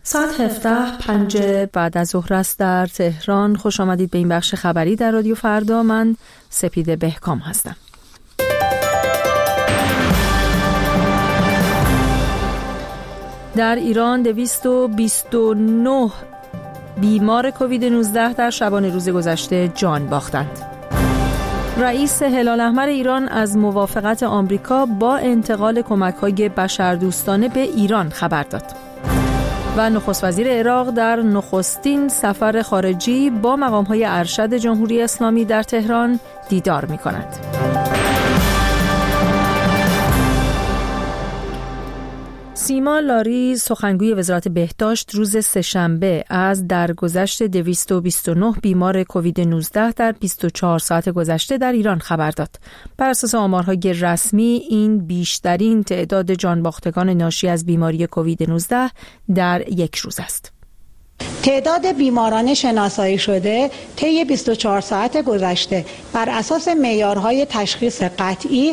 ساعت 17:05 بعد از ظهر است در تهران. خوش آمدید به این بخش خبری در رادیو فردا. من سپیده بهکام هستم. در ایران 229 بیمار کووید 19 در شبانه روز گذشته جان باختند. رئیس هلال احمر ایران از موافقت آمریکا با انتقال کمک‌های بشردوستانه به ایران خبر داد. و نخست وزیر عراق در نخستین سفر خارجی با مقام‌های ارشد جمهوری اسلامی در تهران دیدار می‌کند. سیما لاری سخنگوی وزارت بهداشت روز سه‌شنبه از درگذشت 229 بیمار کووید 19 در 24 ساعت گذشته در ایران خبر داد. بر اساس آمارهای رسمی این بیشترین تعداد جانباختگان ناشی از بیماری کووید 19 در یک روز است. تعداد بیماران شناسایی شده طی 24 ساعت گذشته بر اساس معیارهای تشخیص قطعی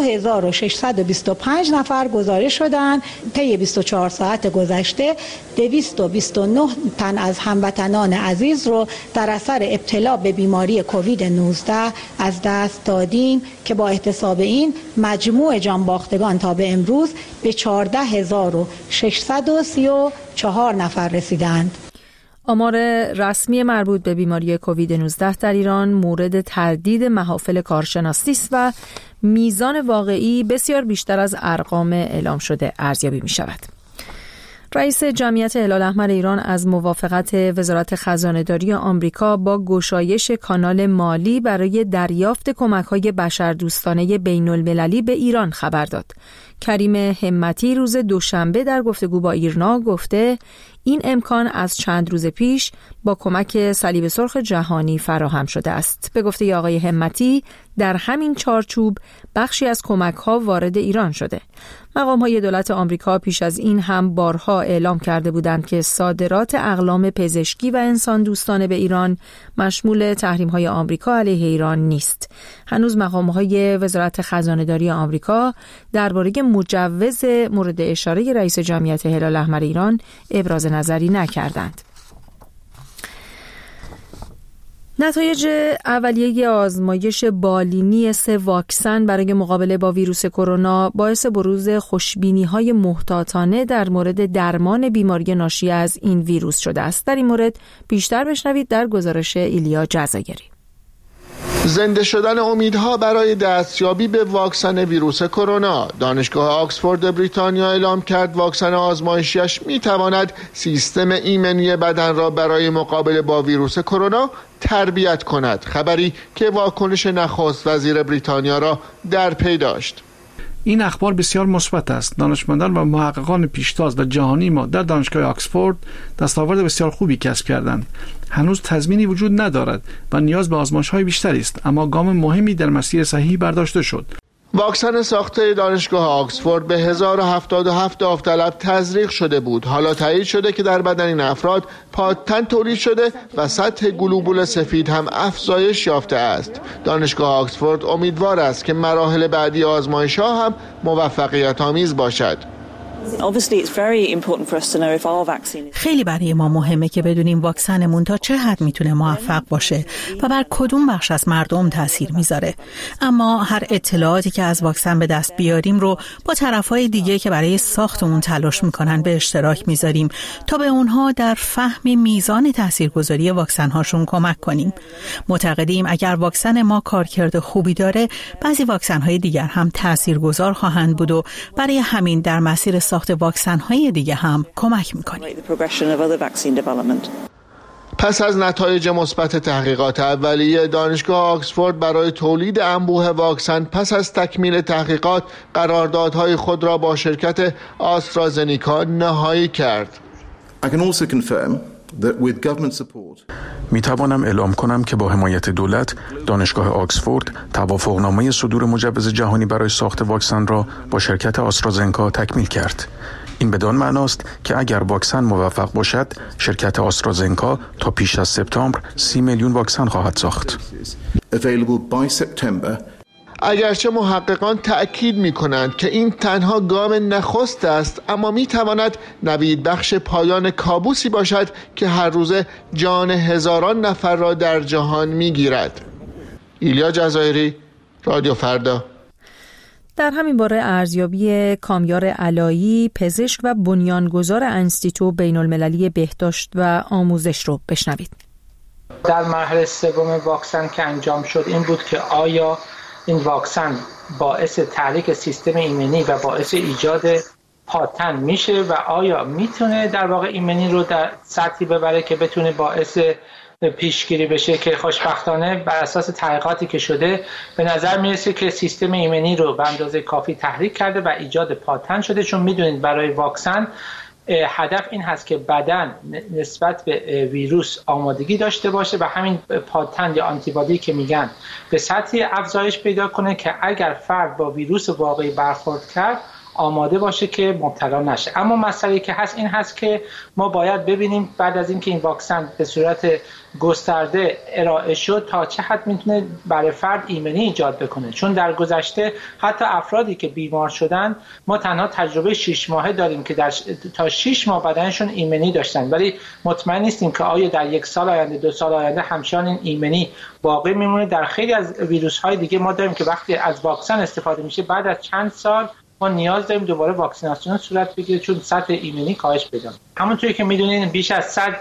2625 نفر گزارش شدند. طی 24 ساعت گذشته 229 تن از هموطنان عزیز رو در اثر ابتلا به بیماری کووید 19 از دست دادیم که با احتساب این مجموع جانباختگان تا به امروز به 14634 نفر رسیدند. آمار رسمی مربوط به بیماری کووید 19 در ایران مورد تردید محافل کارشناسی است و میزان واقعی بسیار بیشتر از ارقام اعلام شده ارزیابی می شود. رئیس جمعیت هلال احمر ایران از موافقت وزارت خزانه‌داری آمریکا با گشایش کانال مالی برای دریافت کمک‌های بشردوستانه بین‌المللی به ایران خبر داد. کریم همتی روز دوشنبه در گفتگو با ایرنا گفته این امکان از چند روز پیش با کمک صلیب سرخ جهانی فراهم شده است. به گفته آقای همتی در همین چارچوب بخشی از کمک‌ها وارد ایران شده. مقام‌های دولت آمریکا پیش از این هم بارها اعلام کرده بودند که صادرات اقلام پزشکی و انسان دوستانه به ایران مشمول تحریم‌های آمریکا علیه ایران نیست. هنوز مقام‌های وزارت خزانه‌داری آمریکا درباره مجوز مورد اشاره رئیس جمعیت هلال احمر ایران ابراز نظری نکردند. نتایج اولیه آزمایش بالینی 3 واکسن برای مقابله با ویروس کرونا باعث بروز خوشبینی‌های محتاطانه در مورد درمان بیماری ناشی از این ویروس شده است. در این مورد بیشتر بشنوید در گزارش ایلیا جزایری. زنده شدن امیدها برای دستیابی به واکسن ویروس کرونا. دانشگاه آکسفورد بریتانیا اعلام کرد واکسن آزمایشیش میتواند سیستم ایمنی بدن را برای مقابله با ویروس کرونا تربیت کند، خبری که واکنش نخست وزیر بریتانیا را در پی داشت. این اخبار بسیار مثبت است. دانشمندان و محققان پیشتاز و جهانی ما در دانشگاه آکسفورد دستاورد بسیار خوبی کسب کردند. هنوز تضمینی وجود ندارد و نیاز به آزمایش‌های بیشتری است، اما گام مهمی در مسیر صحیح برداشته شد. واکسن ساخته دانشگاه آکسفورد به 1077 داوطلب تزریق شده بود. حالا تایید شده که در بدن این افراد پادتن تولید شده و سطح گلوبول سفید هم افزایش یافته است. دانشگاه آکسفورد امیدوار است که مراحل بعدی آزمایش‌ها هم موفقیت آمیز باشد. خیلی برای ما مهمه که بدونیم واکسنمون تا چه حد میتونه موفق باشه و بر کدوم بخش از مردم تاثیر میذاره. اما هر اطلاعاتی که از واکسن به دست بیاریم رو با طرفای دیگه که برای ساخت اون تلاش میکنن به اشتراک میذاریم تا به اونها در فهم میزان تاثیرگذاری واکسن هاشون کمک کنیم. معتقدیم اگر واکسن ما کارکرد خوبی داره، بعضی واکسن های دیگر هم تاثیرگذار خواهند بود و برای همین در مسیر ساخت واکسن‌های دیگه هم کمک می‌کنه. پس از نتایج مثبت تحقیقات اولیه، دانشگاه آکسفورد برای تولید انبوه واکسن پس از تکمیل تحقیقات قراردادهای خود را با شرکت آسترازنیکا نهایی کرد. می توانم اعلام کنم که با حمایت دولت دانشگاه آکسفورد توافقنامه صدور مجوز جهانی برای ساخت واکسن را با شرکت آسترازنکا تکمیل کرد. این بدان معناست که اگر واکسن موفق باشد، شرکت آسترازنکا تا پیش از سپتامبر 30 میلیون واکسن خواهد ساخت. اگرچه محققان تأکید می‌کنند که این تنها گام نخست است، اما می‌تواند نویدبخش پایان کابوسی باشد که هر روزه جان هزاران نفر را در جهان می‌گیرد. ایلیا جزایری، رادیو فردا. در همین باره ارزیابی کامیار علایی، پزشک و بنیانگذار انستیتو بین‌المللی بهداشت و آموزش رو بشنوید. در مرحله سوم واکسن که انجام شد این بود که آیا این واکسن باعث تحریک سیستم ایمنی و باعث ایجاد پاتن میشه و آیا میتونه در واقع ایمنی رو در سطحی ببره که بتونه باعث پیشگیری بشه، که خوشبختانه بر اساس تحقیقاتی که شده به نظر میرسه که سیستم ایمنی رو به اندازه کافی تحریک کرده و ایجاد پاتن شده. چون میدونید برای واکسن هدف این هست که بدن نسبت به ویروس آمادگی داشته باشه و همین پاتن یا آنتیبادی که میگن به سطحی افزایش پیدا کنه که اگر فرد با ویروس واقعی برخورد کرد آماده باشه که مبتلا نشه. اما مسئله که هست این هست که ما باید ببینیم بعد از اینکه این واکسن به صورت گسترده ارائه شد تا چه حد میتونه برای فرد ایمنی ایجاد بکنه. چون در گذشته حتی افرادی که بیمار شدن ما تنها تجربه 6 ماهه داریم که تا 6 ماه بدنشون ایمنی داشتن، ولی مطمئن نیستیم که آیا در 1 سال آینده 2 سال آینده همچنان این ایمنی باقی میمونه. در خیلی از ویروس های دیگه ما داریم که وقتی از واکسن استفاده میشه بعد از چند سال ما نیاز داریم دوباره واکسیناسیون صورت بگیره چون سطح ایمنی کاهش پیدا کنه. همونطوری که میدونین بیش از 100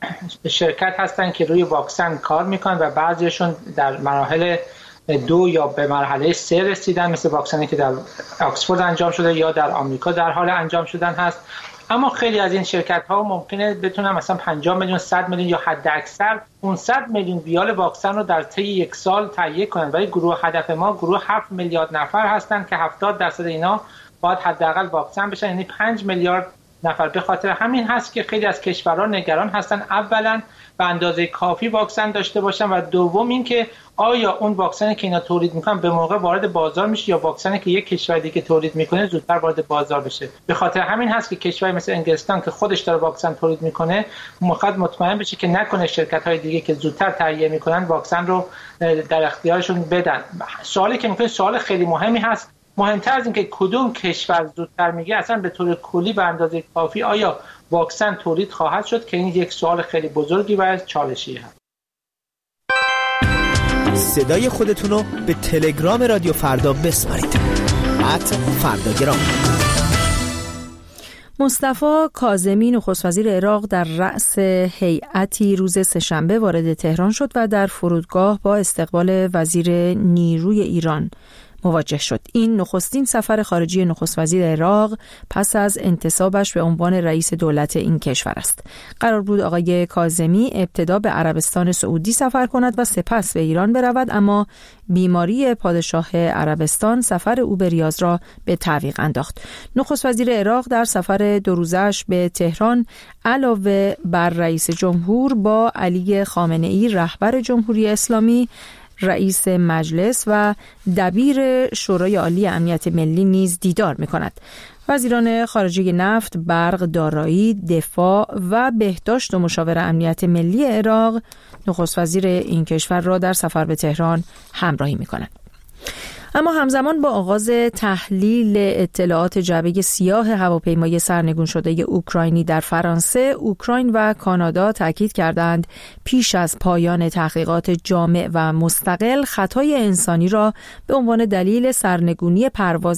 شرکت هستن که روی واکسن کار میکنن و بعضیشون در مراحل 2 یا به مرحله 3 رسیدن، مثل واکسنی که در آکسفورد انجام شده یا در آمریکا در حال انجام شدن هست. اما خیلی از این شرکت ها ممکنه بتونن مثلا 50 میلیون 100 میلیون یا حد اکثر 500 میلیون ویال واکسن رو در طی 1 سال تهیه کنن، ولی گروه هدف ما گروه 7 میلیارد نفر هستن که 70% اینا باید حداقل واکسن بشن، یعنی 5 میلیارد نفر. به خاطر همین هست که خیلی از کشورها نگران هستن اولا به اندازه کافی واکسن داشته باشن و دوم اینکه آیا اون واکسنی که اینا تولید میکنن به موقع وارد بازار میشه یا واکسنی که یک کشور دیگه تولید میکنه زودتر وارد بازار بشه. به خاطر همین هست که کشوری مثل انگلستان که خودش داره واکسن تولید میکنه میخواد مطمئن بشه که نکنه شرکت‌های دیگه که زودتر تهیه میکنن واکسن رو در اختیارشون بدن. سوالی که میکنه سوال خیلی مهمی هست، مهمتر از این که کدوم کشور زودتر میگه، اصلا به طور کلی به اندازه کافی آیا واکسن تولید خواهد شد، که این یک سوال خیلی بزرگی و چالشی هست. صدای خودتون رو به تلگرام رادیو فردا بسپارید. @فرداگرام. مصطفی کاظمی نخست وزیر عراق در رأس هیئتی روز سه‌شنبه وارد تهران شد و در فرودگاه با استقبال وزیر نیروی ایران مواجه شد. این نخستین سفر خارجی نخست وزیر عراق پس از انتصابش به عنوان رئیس دولت این کشور است. قرار بود آقای کاظمی ابتدا به عربستان سعودی سفر کند و سپس به ایران برود، اما بیماری پادشاه عربستان سفر او به ریاض را به تعویق انداخت. نخست وزیر عراق در سفر 2 روزه‌اش به تهران علاوه بر رئیس جمهور با علی خامنه‌ای رهبر جمهوری اسلامی، رئیس مجلس و دبیر شورای عالی امنیت ملی نیز دیدار می‌کند. وزیران خارجه نفت، برق، دارایی، دفاع و بهداشت و مشاور امنیت ملی عراق نخست وزیر این کشور را در سفر به تهران همراهی می‌کنند. اما همزمان با آغاز تحلیل اطلاعات جعبه سیاه هواپیمای سرنگون شده اوکراینی در فرانسه، اوکراین و کانادا تاکید کردند پیش از پایان تحقیقات جامع و مستقل خطای انسانی را به عنوان دلیل سرنگونی پرواز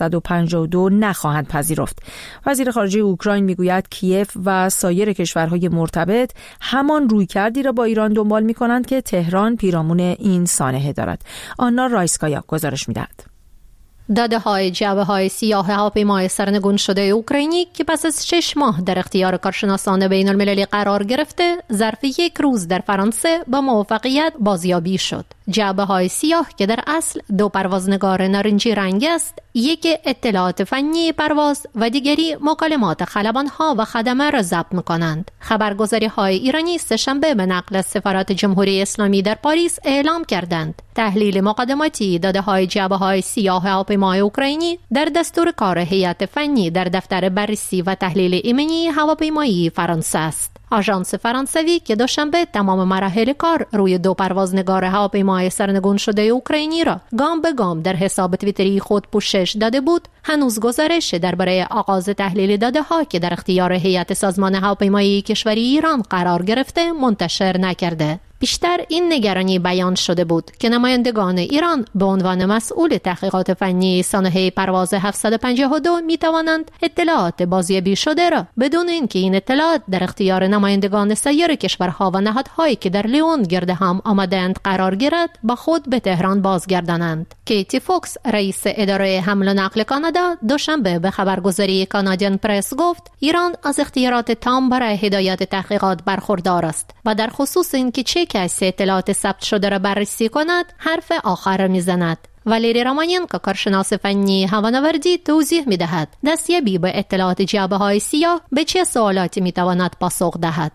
752 نخواهند پذیرفت. وزیر خارجه اوکراین میگوید کیف و سایر کشورهای مرتبط همان رویکردی را با ایران دنبال می‌کنند که تهران پیرامون این سانحه دارد. آنا رایسکایا گزارش می‌دهد. داده‌های جعبه‌های سیاه هواپیمای سرنگون شده اوکراینی که پس از 6 ماه در اختیار کارشناسان بین‌المللی قرار گرفته، ظرف 1 روز در فرانسه با موفقیت بازیابی شد. جعبه‌های سیاه که در اصل 2 پروازنگار نارنجی رنگ است، یک اطلاعات فنی پرواز و دیگری مکالمات خلبان‌ها و خدمه را ضبط می‌کنند. خبرگزاری‌های ایرانی سه‌شنبه به نقل از سفارت جمهوری اسلامی در پاریس اعلام کردند تحلیل مقدماتی داده‌های جعبه‌های سیاه هواپیمای اوکراینی در دستور کار هیئت فنی در دفتر بررسی و تحلیل ایمنی هواپیمایی فرانسه است. آژانس فرانسوی که دوشنبه تمام مراحل کار روی 2 پروازنگار هواپیمای سرنگون شده اوکراینی را گام به گام در حساب توییتری خود پوشش داده بود، هنوز گزارش درباره آغاز تحلیل داده ها که در اختیار هیئت سازمان هواپیمایی کشوری ایران قرار گرفته منتشر نکرده. بیشتر این نگرانی بیان شده بود که نمایندگان ایران به عنوان مسئول تحقیقات فنی سانحه پرواز 752 می توانند اطلاعات بازیابی شده را بدون اینکه این اطلاعات در اختیار نمایندگان سایر کشورها و نهادهایی که در لیون گرد هم آمدند قرار گیرد با خود به تهران بازگردانند. کیتی فوکس رئیس اداره حمل و نقل کانادا دوشنبه به خبرگزاری کانادین پرس گفت ایران از اختیارات تام برای هدایت تحقیقات برخوردار است و در خصوص اینکه چه کسی اطلاعات ثبت شده را بررسی کند حرف آخر میزند. والیری رامانینکو کارشناس فنی هوانوردی توضیح می‌دهد دستیابی به اطلاعات جعبه‌های سیاه به چه سوالاتی می‌تواند پاسخ دهد.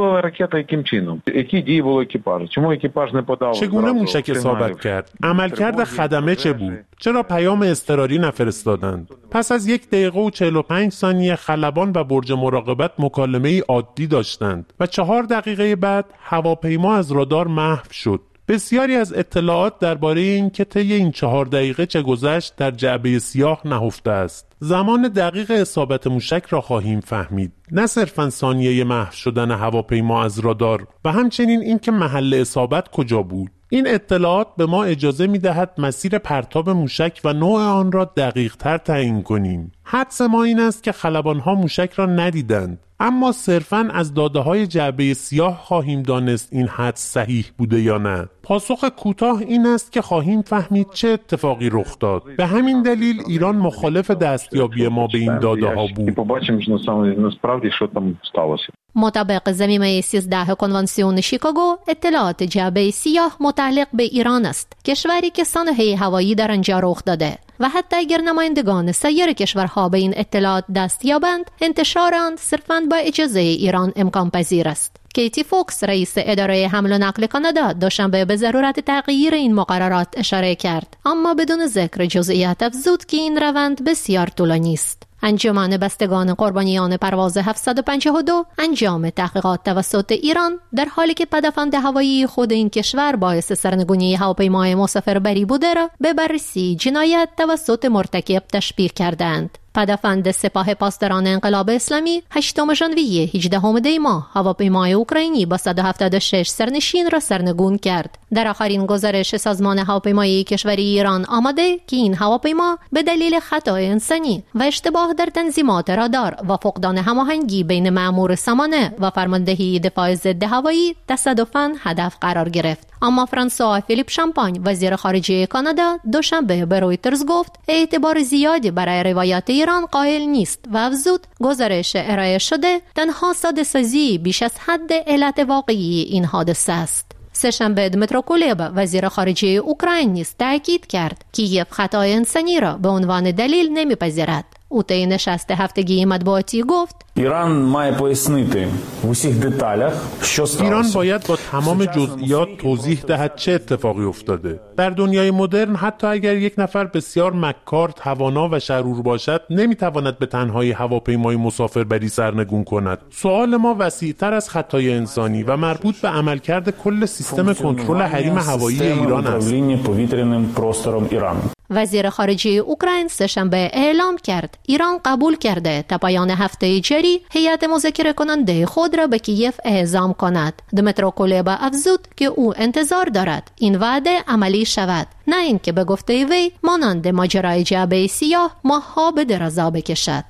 چگونه موشک اصابت کرد؟ عملکرد خدمه چه بود؟ چرا پیام اضطراری نفرستادند؟ پس از 1 دقیقه و 45 ثانیه خلبان و برج مراقبت مکالمه‌ای عادی داشتند و 4 دقیقه بعد هواپیما از رادار محو شد. بسیاری از اطلاعات درباره این که طی این 4 دقیقه چه گذشت در جعبه سیاه نهفته است. زمان دقیق اصابت موشک را خواهیم فهمید، نه صرفاً ثانیه محو شدن هواپیما از رادار و همچنین اینکه محل اصابت کجا بود. این اطلاعات به ما اجازه می‌دهد مسیر پرتاب موشک و نوع آن را دقیق‌تر تعیین کنیم. حدس ما این است که خلبان‌ها موشک را ندیدند، اما صرفاً از داده‌های جعبه سیاه خواهیم دانست این حدس صحیح بوده یا نه. پاسخ کوتاه این است که خواهیم فهمید چه اتفاقی رخ داد. به همین دلیل ایران مخالف دستیابی ما به این داده‌ها بود. مطابق ضمیمه 13 کنوانسیون شیکاگو، اطلاعات جعبه سیاه متعلق به ایران است، کشوری که سانحه هوایی در آنجا رخ داده و حتی اگر نمایندگان سایر کشورها به این اطلاعات دست یابند، انتشار آن صرفاً با اجازه ایران امکان پذیر است. کیتی فوکس رئیس اداره حمل و نقل کانادا دوشنبه به ضرورت تغییر این مقررات اشاره کرد، اما بدون ذکر جزئیات افزود که این روند بسیار طولانی است. انجمن بستگان قربانیان پرواز 752 انجام تحقیقات توسط ایران در حالی که پدافند هوایی خود این کشور باعث سرنگونی هواپیمای مسافربری بوده را به بررسی جنایت توسط مرتکب تشبیه کردند. پدافند سپاه پاسداران انقلاب اسلامی 8 ژانویه 18 دی ماه هواپیمای اوکراینی با 176 سرنشین را سرنگون کرد. در آخرین گزارش سازمان هواپیمایی کشوری ایران آمده که این هواپیما به دلیل خطای انسانی و اشتباه در تنظیمات رادار و فقدان هماهنگی بین مأمور سامانه و فرماندهی دفاع ضد هوایی تصادفاً هدف قرار گرفت. اما فرانسوا فیلیپ شامپاین وزیر خارجه کانادا دوشنبه به رویترز گفت اعتبار زیادی برای روایات ایران قائل نیست و افزود گزارش ارائه شده تنها ساده‌سازی بیش از حد علت واقعی این حادثه است. سه‌شنبه دمیترو کولبا وزیر خارجه اوکراین نیز تاکید کرد کیف خطای انسانی را به عنوان دلیل نمیپذیرد. او طی نشست هفتگی مطبوعاتی گفت ایران باید با تمام جزئیات توضیح دهد چه اتفاقی افتاده. در دنیای مدرن حتی اگر یک نفر بسیار مکار، توانا و شرور باشد، نمیتواند به تنهایی هواپیمای مسافربری سرنگون کند. سوال ما وسیع‌تر از خطای انسانی و مربوط به عملکرد کل سیستم کنترل حریم هوایی ایران است. وزیر خارجه اوکراین سه‌شنبه اعلام کرد ایران قبول کرده تا پایان هفته جاری هیئت مذاکره کننده خود را به کیف اعزام کند. دمیترو کولبا افزود که او انتظار دارد این وعده عملی شود، نه اینکه به گفته وی مانند ماجرای جعبه سیاه ماه‌ها به درازا بکشد.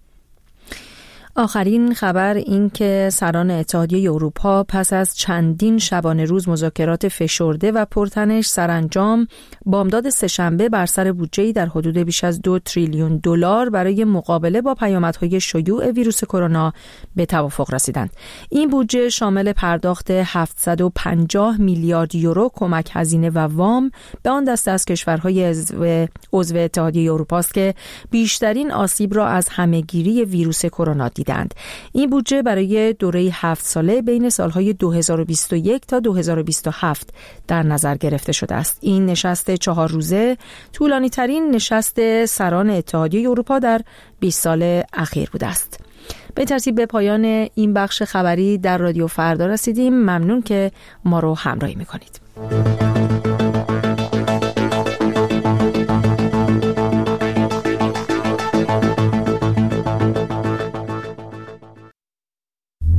آخرین خبر این که سران اتحادیه اروپا پس از چندین شبانه روز مذاکرات فشرده و پرتنش سرانجام بامداد سه‌شنبه بر سر بودجه‌ای در حدود بیش از 2 تریلیون دلار برای مقابله با پیامدهای شیوع ویروس کرونا به توافق رسیدند. این بودجه شامل پرداخت 750 میلیارد یورو کمک هزینه و وام به آن دسته از کشورهای عضو اتحادیه اروپا است که بیشترین آسیب را از همه‌گیری ویروس کرونا دیدند. این بودجه برای دوره 7 ساله بین سالهای 2021 تا 2027 در نظر گرفته شده است. این نشست 4 روزه طولانی ترین نشست سران اتحادیه اروپا در 20 سال اخیر بوده است. به ترتیب به پایان این بخش خبری در رادیو فردا رسیدیم. ممنون که ما رو همراهی میکنید.